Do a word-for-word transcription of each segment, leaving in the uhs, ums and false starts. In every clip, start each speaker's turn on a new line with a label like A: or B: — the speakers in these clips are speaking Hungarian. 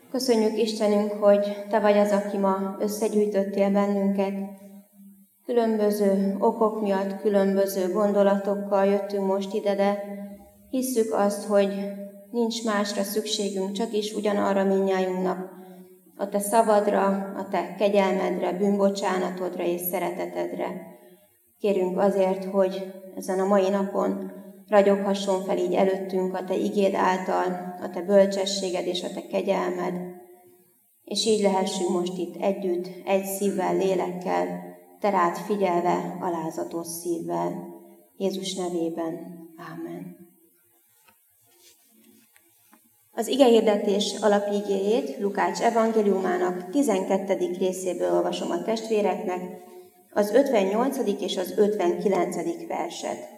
A: Köszönjük Istenünk, hogy Te vagy az, aki ma összegyűjtöttél bennünket. Különböző okok miatt, különböző gondolatokkal jöttünk most ide, de hisszük azt, hogy nincs másra szükségünk, csak is ugyanarra mindnyájunknak, a Te szavadra, a Te kegyelmedre, bűnbocsánatodra és szeretetedre. Kérünk azért, hogy ezen a mai napon ragyoghasson fel így előttünk a Te igéd által, a Te bölcsességed és a Te kegyelmed, és így lehessünk most itt együtt, egy szívvel, lélekkel, Te rád figyelve, alázatos szívvel. Jézus nevében. Ámen. Az igehirdetés alapigéjét Lukács evangéliumának tizenkettedik részéből olvasom a testvéreknek, az ötvennyolcadik és az ötvenkilencedik verset.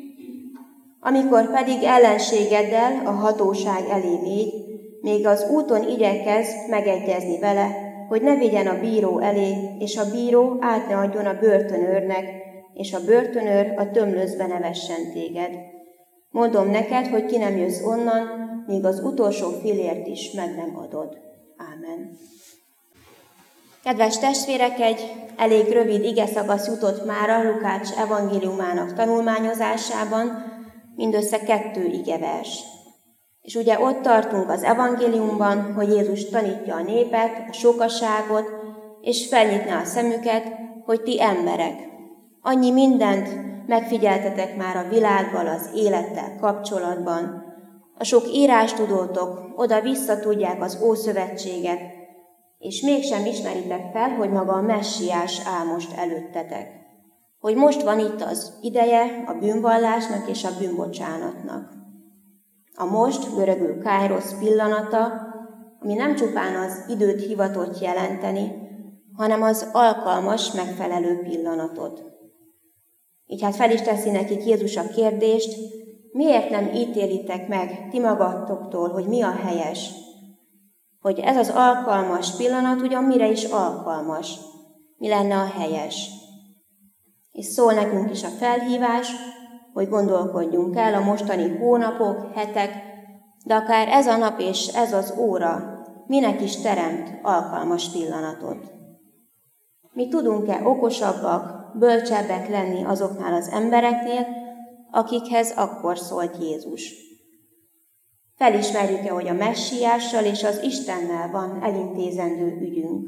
A: Amikor pedig ellenségeddel a hatóság elé mégy, még az úton igyekezz megegyezni vele, hogy ne vigyen a bíró elé, és a bíró át ne adjon a börtönőrnek, és a börtönőr a tömlözbe ne vessen téged. Mondom neked, hogy ki nem jössz onnan, míg az utolsó fillért is meg nem adod. Ámen. Kedves testvérek, egy elég rövid igeszakasz jutott már a Lukács evangéliumának tanulmányozásában, mindössze kettő igevers. És ugye ott tartunk az evangéliumban, hogy Jézus tanítja a népet, a sokaságot, és felnyitná a szemüket, hogy ti emberek. Annyi mindent megfigyeltetek már a világgal, az élettel kapcsolatban. A sok írástudótok oda-vissza tudják az Ószövetséget, és mégsem ismeritek fel, hogy maga a messiás áll most előttetek. Hogy most van itt az ideje a bűnvallásnak és a bűnbocsánatnak. A most, görögül kairosz pillanata, ami nem csupán az időt hivatott jelenteni, hanem az alkalmas, megfelelő pillanatot. Így hát fel is teszi nekik Jézus a kérdést, miért nem ítélitek meg ti magatoktól, hogy mi a helyes? Hogy ez az alkalmas pillanat ugyan mire is alkalmas? Mi lenne a helyes? És szól nekünk is a felhívás, hogy gondolkodjunk el a mostani hónapok, hetek, de akár ez a nap és ez az óra minek is teremt alkalmas pillanatot. Mi tudunk-e okosabbak, bölcsebbek lenni azoknál az embereknél, akikhez akkor szólt Jézus? Felismerjük-e, hogy a messiással és az Istennel van elintézendő ügyünk?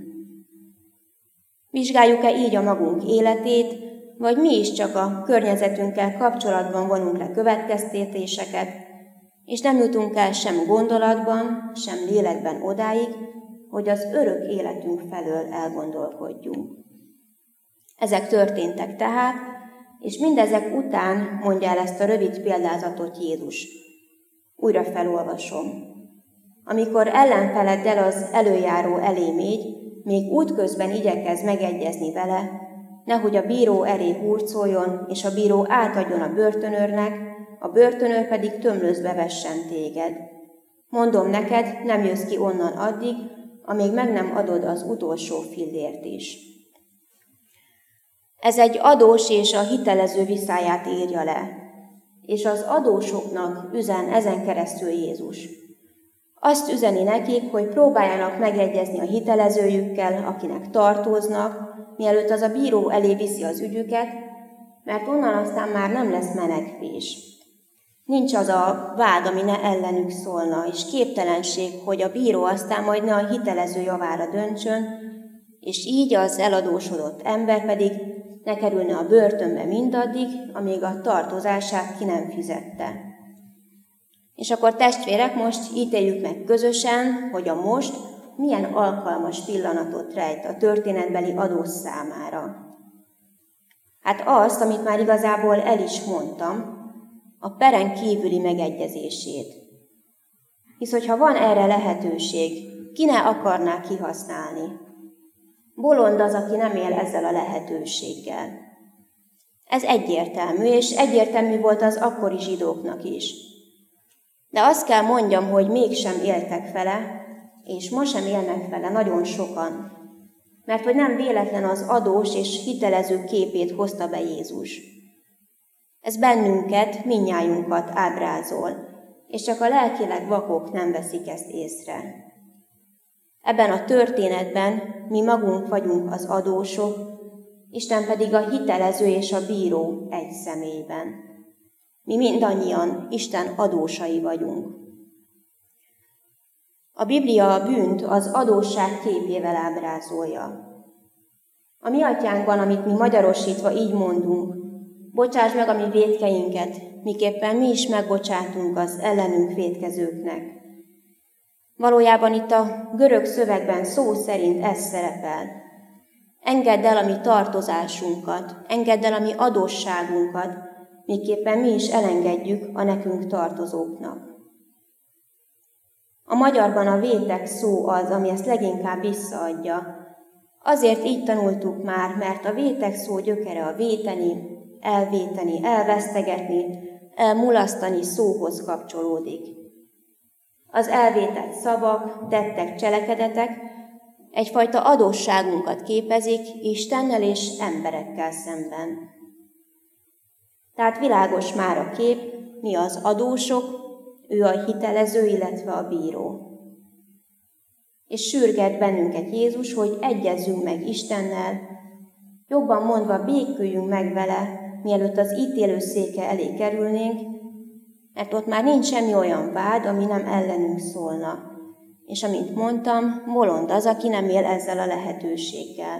A: Vizsgáljuk-e így a magunk életét, vagy mi is csak a környezetünkkel kapcsolatban vonunk le következtetéseket, és nem jutunk el sem gondolatban, sem lélekben odáig, hogy az örök életünk felől elgondolkodjunk. Ezek történtek tehát, és mindezek után mondja el ezt a rövid példázatot Jézus. Újra felolvasom. Amikor ellenfeleddel az előjáró elé mégy, még útközben igyekezz megegyezni vele, nehogy a bíró elé hurcoljon, és a bíró átadjon a börtönőrnek, a börtönőr pedig tömlözbe vessen téged. Mondom neked, nem jössz ki onnan addig, amíg meg nem adod az utolsó fillért is. Ez egy adós és a hitelező viszályát írja le, és az adósoknak üzen ezen keresztül Jézus. Azt üzeni nekik, hogy próbáljanak megegyezni a hitelezőjükkel, akinek tartoznak, mielőtt az a bíró elé viszi az ügyüket, mert onnan aztán már nem lesz menekvés. Nincs az a vád, ami ne ellenük szólna, és képtelenség, hogy a bíró aztán majd ne a hitelező javára döntsön, és így az eladósodott ember pedig ne kerülne a börtönbe mindaddig, amíg a tartozását ki nem fizette. És akkor testvérek, most ítéljük meg közösen, hogy a most milyen alkalmas pillanatot rejt a történetbeli adós számára. Hát azt, amit már igazából el is mondtam, a peren kívüli megegyezését. Hisz, hogyha van erre lehetőség, ki ne akarná kihasználni? Bolond az, aki nem él ezzel a lehetőséggel. Ez egyértelmű, és egyértelmű volt az akkori zsidóknak is. De azt kell mondjam, hogy mégsem éltek vele, és ma sem élnek vele nagyon sokan, mert hogy nem véletlen az adós és hitelező képét hozta be Jézus. Ez bennünket, mindnyájunkat ábrázol, és csak a lelkileg vakok nem veszik ezt észre. Ebben a történetben mi magunk vagyunk az adósok, Isten pedig a hitelező és a bíró egy személyben. Mi mindannyian Isten adósai vagyunk. A Biblia a bűnt az adósság képével ábrázolja. A mi atyánkban, amit mi magyarosítva így mondunk, bocsáss meg a mi vétkeinket, miképpen mi is megbocsátunk az ellenünk vétkezőknek. Valójában itt a görög szövegben szó szerint ez szerepel. Engedd el a mi tartozásunkat, engedd el a mi adósságunkat, miképpen mi is elengedjük a nekünk tartozóknak. A magyarban a vétek szó az, ami ezt leginkább visszaadja. Azért így tanultuk már, mert a vétek szó gyökere a véteni, elvéteni, elvesztegetni, elmulasztani szóhoz kapcsolódik. Az elvétett szavak, tettek, cselekedetek egyfajta adósságunkat képezik Istennel és emberekkel szemben. Tehát világos már a kép, mi az adósok, ő a hitelező, illetve a bíró. És sürget bennünket Jézus, hogy egyezzünk meg Istennel, jobban mondva béküljünk meg vele, mielőtt az ítélőszéke elé kerülnénk, mert ott már nincs semmi olyan vád, ami nem ellenünk szólna. És amint mondtam, bolond az, aki nem él ezzel a lehetőséggel.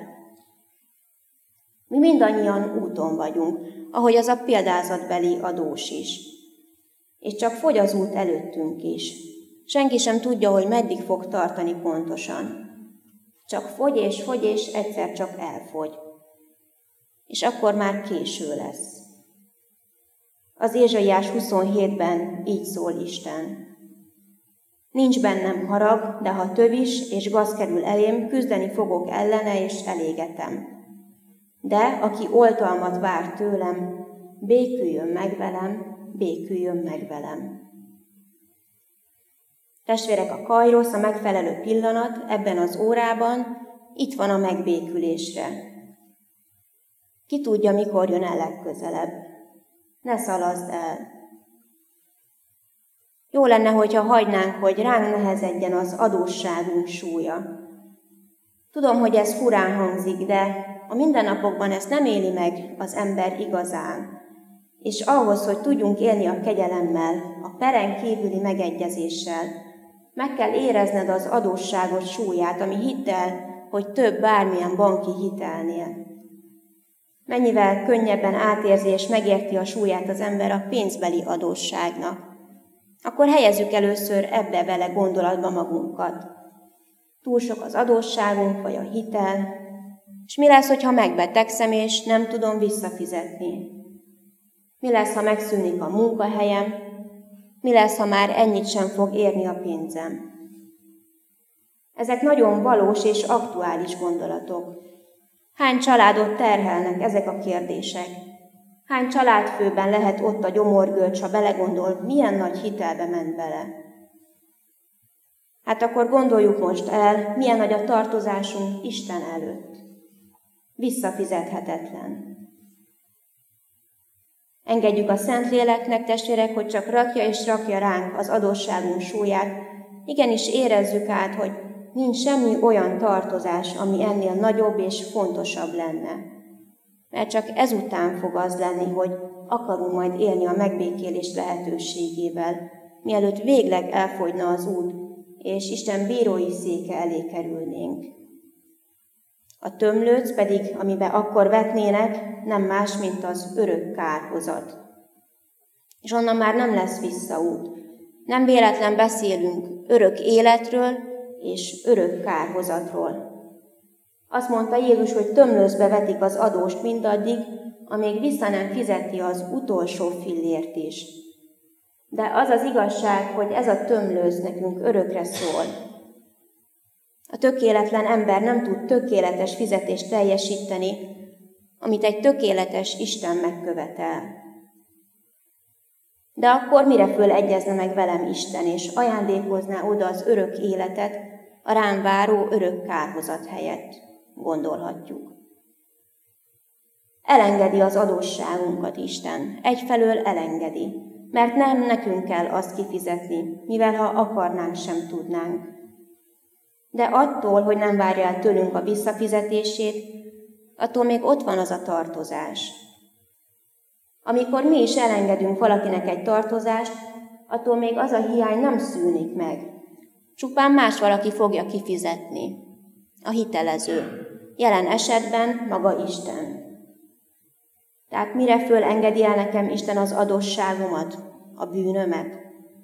A: Mi mindannyian úton vagyunk, ahogy az a példázatbeli adós is. És csak fogy az út előttünk is. Senki sem tudja, hogy meddig fog tartani pontosan. Csak fogy és fogy, és egyszer csak elfogy. És akkor már késő lesz. Az Ézsaiás huszonhétben így szól Isten. Nincs bennem harag, de ha tövis és gaz kerül elém, küzdeni fogok ellene és elégetem. De aki oltalmat vár tőlem, béküljön meg velem, béküljön meg velem. Testvérek, a kairosz, a megfelelő pillanat ebben az órában itt van a megbékülésre. Ki tudja, mikor jön el legközelebb. Ne szalaszd el. Jó lenne, hogyha hagynánk, hogy ránk nehezedjen az adósságunk súlya. Tudom, hogy ez furán hangzik, de a mindennapokban ezt nem éli meg az ember igazán. És ahhoz, hogy tudjunk élni a kegyelemmel, a peren kívüli megegyezéssel, meg kell érezned az adósságos súlyát, ami hidd el, hogy több bármilyen banki hitelnél. Mennyivel könnyebben átérzi és megérti a súlyát az ember a pénzbeli adósságnak. Akkor helyezzük először ebbe vele gondolatba magunkat. Túl sok az adósságunk, vagy a hitel, és mi lesz, hogyha megbetegszem, és nem tudom visszafizetni? Mi lesz, ha megszűnik a munkahelyem? Mi lesz, ha már ennyit sem fog érni a pénzem? Ezek nagyon valós és aktuális gondolatok. Hány családot terhelnek ezek a kérdések? Hány családfőben lehet ott a gyomorgörcs, ha belegondol, milyen nagy hitelbe ment bele? Hát akkor gondoljuk most el, milyen nagy a tartozásunk Isten előtt. Visszafizethetetlen. Engedjük a Szentléleknek, testvérek, hogy csak rakja és rakja ránk az adósságunk súlyát. Igenis érezzük át, hogy nincs semmi olyan tartozás, ami ennél nagyobb és fontosabb lenne. Mert csak ezután fog az lenni, hogy akarunk majd élni a megbékélés lehetőségével, mielőtt végleg elfogyna az út, és Isten bírói széke elé kerülnénk. A tömlőc pedig, amiben akkor vetnének, nem más, mint az örök kárhozat. És onnan már nem lesz visszaút. Nem véletlen beszélünk örök életről és örök kárhozatról. Azt mondta Jézus, hogy tömlőcbe vetik az adóst mindaddig, amíg vissza nem fizeti az utolsó fillért is. De az az igazság, hogy ez a tömlőc nekünk örökre szól. A tökéletlen ember nem tud tökéletes fizetést teljesíteni, amit egy tökéletes Isten megkövetel. De akkor mire fölegyezne meg velem Isten, és ajándékozná oda az örök életet a rám váró örök kárhozat helyett, gondolhatjuk. Elengedi az adósságunkat Isten, egyfelől elengedi, mert nem nekünk kell azt kifizetni, mivel ha akarnánk, sem tudnánk. De attól, hogy nem várja el tőlünk a visszafizetését, attól még ott van az a tartozás. Amikor mi is elengedünk valakinek egy tartozást, attól még az a hiány nem szűnik meg. Csupán más valaki fogja kifizetni. A hitelező. Jelen esetben maga Isten. Tehát mire fölengedi el nekem Isten az adósságomat, a bűnömet?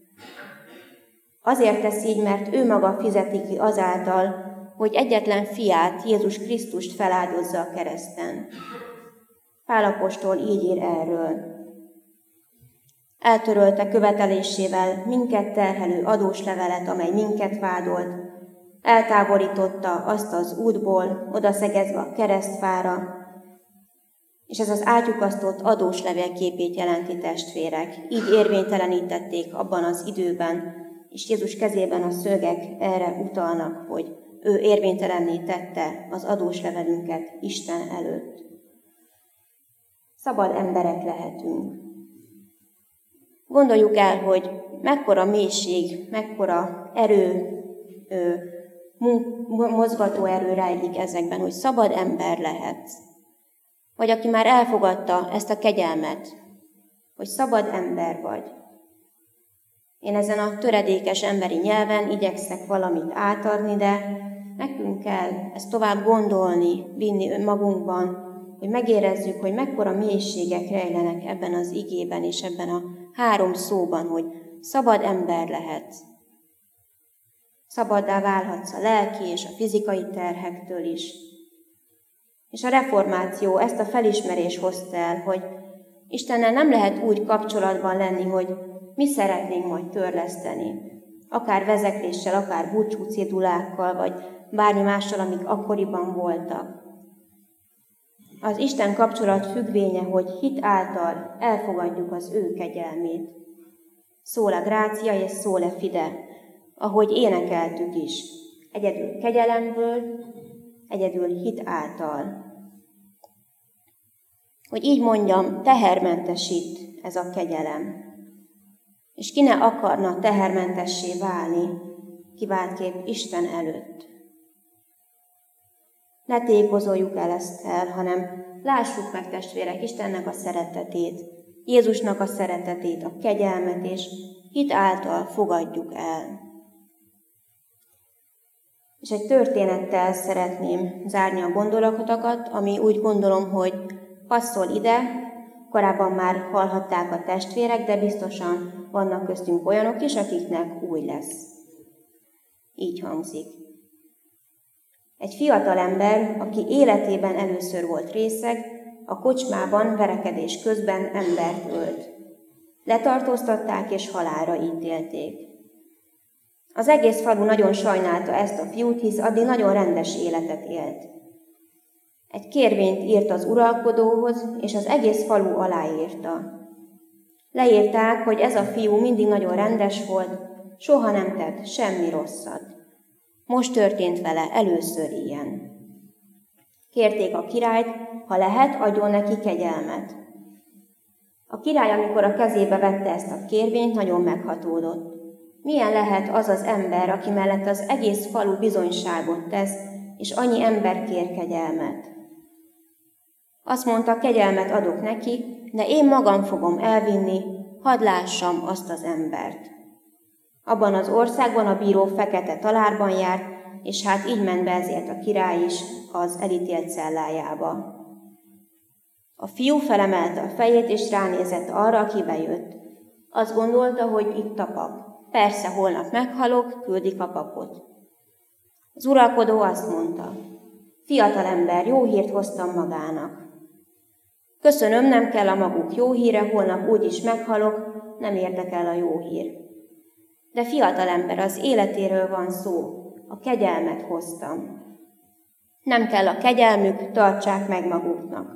A: Azért tesz így, mert ő maga fizeti ki azáltal, hogy egyetlen fiát, Jézus Krisztust feláldozza a kereszten. Pál apostol így ír erről. Eltörölte követelésével minket terhelő adóslevelet, amely minket vádolt, eltávolította azt az útból, odaszegezve a keresztfára, és ez az átlyukasztott adóslevél képét jelenti, testvérek. Így érvénytelenítették abban az időben, és Jézus kezében a szögek erre utalnak, hogy ő érvénytelenné tette az adóslevelünket Isten előtt. Szabad emberek lehetünk. Gondoljuk el, hogy mekkora mélység, mekkora erő, mozgató erő rejlik ezekben, hogy szabad ember lehetsz. Vagy aki már elfogadta ezt a kegyelmet, hogy szabad ember vagy. Én ezen a töredékes emberi nyelven igyekszek valamit átadni, de nekünk kell ezt tovább gondolni, vinni önmagunkban, hogy megérezzük, hogy mekkora mélységek rejlenek ebben az igében és ebben a három szóban, hogy szabad ember lehetsz. Szabaddá válhatsz a lelki és a fizikai terhektől is. És a reformáció ezt a felismerést hozta el, hogy Istennel nem lehet úgy kapcsolatban lenni, hogy mi szeretnénk majd törleszteni. Akár vezekléssel, akár búcsú cédulákkal, vagy bármi mással, amik akkoriban voltak. Az Isten kapcsolat függvénye, hogy hit által elfogadjuk az ő kegyelmét. Sola gratia és sola fide, ahogy énekeltük is. Egyedül kegyelemből, egyedül hit által. Hogy így mondjam, tehermentesít ez a kegyelem. És ki ne akarna tehermentessé válni, kiváltképp Isten előtt. Ne tékozoljuk el ezt el, hanem lássuk meg, testvérek, Istennek a szeretetét, Jézusnak a szeretetét, a kegyelmet, és hit által fogadjuk el. És egy történettel szeretném zárni a gondolatokat, ami úgy gondolom, hogy passzol ide, korábban már hallhatták a testvérek, de biztosan vannak köztünk olyanok is, akiknek új lesz. Így hangzik. Egy fiatal ember, aki életében először volt részeg, a kocsmában verekedés közben embert ölt. Letartóztatták és halálra ítélték. Az egész falu nagyon sajnálta ezt a fiút, hisz addig nagyon rendes életet élt. Egy kérvényt írt az uralkodóhoz, és az egész falu aláírta. Leírták, hogy ez a fiú mindig nagyon rendes volt, soha nem tett semmi rosszat. Most történt vele először ilyen. Kérték a királyt, ha lehet, adjon neki kegyelmet. A király, amikor a kezébe vette ezt a kérvényt, nagyon meghatódott. Milyen lehet az az ember, aki mellett az egész falu bizonyságot tesz, és annyi ember kér kegyelmet? Azt mondta, kegyelmet adok neki, de én magam fogom elvinni, hadd lássam azt az embert. Abban az országban a bíró fekete talárban járt, és hát így ment be ezért a király is az elítélt cellájába. A fiú felemelte a fejét, és ránézett arra, aki bejött. Azt gondolta, hogy itt a pap. Persze, holnap meghalok, küldik a papot. Az uralkodó azt mondta, fiatal ember, jó hírt hoztam magának. Köszönöm, nem kell a maguk jó híre, holnap úgyis meghalok, nem érdekel a jó hír. De fiatal ember, az életéről van szó, a kegyelmet hoztam. Nem kell a kegyelmük, tartsák meg maguknak.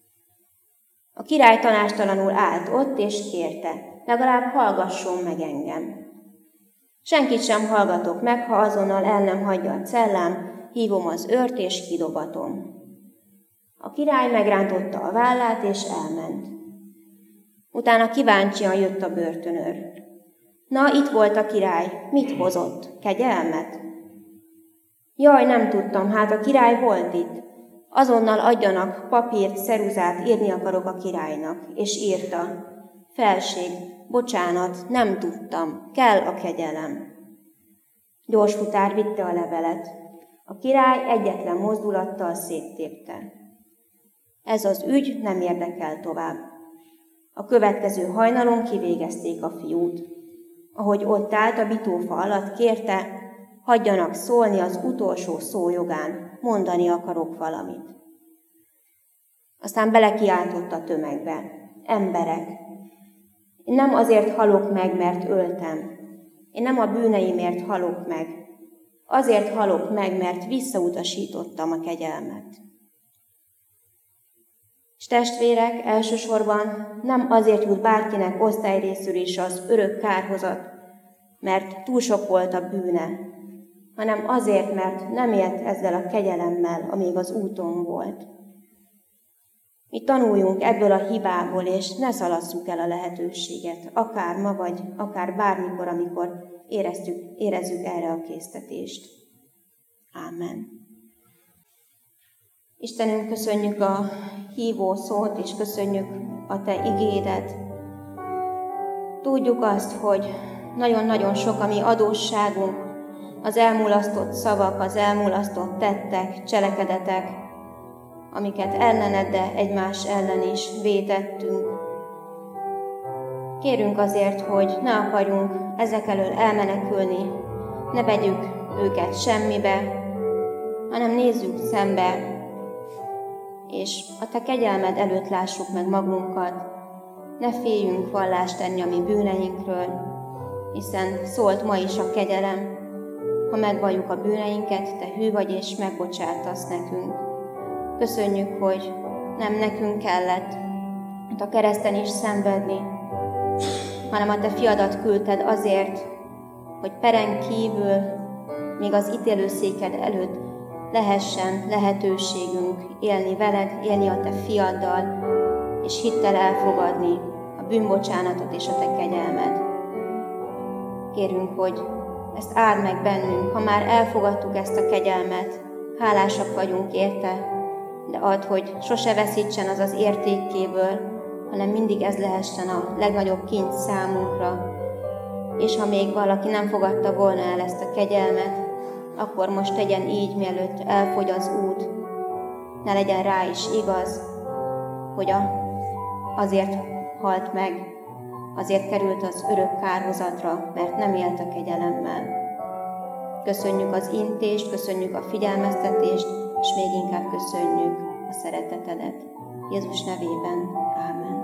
A: A király tanástalanul állt ott, és kérte, legalább hallgasson meg engem. Senkit sem hallgatok meg, ha azonnal el nem hagyja a cellám, hívom az őrt, és kidobatom. A király megrántotta a vállát, és elment. Utána kíváncsian jött a börtönőr. Na, itt volt a király, mit hozott? Kegyelmet? Jaj, nem tudtam, hát a király volt itt. Azonnal adjanak papírt, ceruzát, írni akarok a királynak. És írta: Felség, bocsánat, nem tudtam, kell a kegyelem. Gyorsfutár vitte a levelet. A király egyetlen mozdulattal széttépte. Ez az ügy nem érdekel tovább. A következő hajnalon kivégezték a fiút. Ahogy ott állt a bitófa alatt, kérte: hagyjanak szólni az utolsó szó jogán, mondani akarok valamit. Aztán belekiáltott a tömegbe: emberek, én nem azért halok meg, mert öltem. Én nem a bűneimért halok meg. Azért halok meg, mert visszautasítottam a kegyelmet. És testvérek, elsősorban nem azért jut bárkinek osztályrészül is az örök kárhozat, mert túl sok volt a bűne, hanem azért, mert nem élt ezzel a kegyelemmel, amíg az úton volt. Mi tanuljunk ebből a hibából, és ne szalasszuk el a lehetőséget, akár ma vagy, akár bármikor, amikor éreztük, érezzük erre a késztetést. Ámen. Istenünk, köszönjük a hívó szót, és köszönjük a Te igédet. Tudjuk azt, hogy nagyon-nagyon sok a mi adósságunk, az elmulasztott szavak, az elmulasztott tettek, cselekedetek, amiket ellened, de egymás ellen is vétettünk. Kérünk azért, hogy ne akarjunk ezek elől elmenekülni, ne vegyük őket semmibe, hanem nézzük szembe, és a Te kegyelmed előtt lássuk meg magunkat. Ne féljünk vallást tenni a mi bűneinkről, hiszen szólt ma is a kegyelem: ha megvalljuk a bűneinket, Te hű vagy és megbocsátasz nekünk. Köszönjük, hogy nem nekünk kellett a kereszten is szenvedni, hanem a Te fiadat küldted azért, hogy peren kívül, még az ítélőszéked előtt lehessen lehetőségünk élni veled, élni a Te fiaddal, és hittel elfogadni a bűnbocsánatot és a Te kegyelmed. Kérünk, hogy ezt áld meg bennünk, ha már elfogadtuk ezt a kegyelmet, hálásak vagyunk érte, de add, hogy sose veszítsen az az értékéből, hanem mindig ez lehessen a legnagyobb kincs számunkra. És ha még valaki nem fogadta volna el ezt a kegyelmet, akkor most tegyen így, mielőtt elfogy az út. Ne legyen rá is igaz, hogy a, azért halt meg, azért került az örök kárhozatra, mert nem élt a kegyelemmel. Köszönjük az intést, köszönjük a figyelmeztetést, és még inkább köszönjük a szeretetedet. Jézus nevében. Ámen.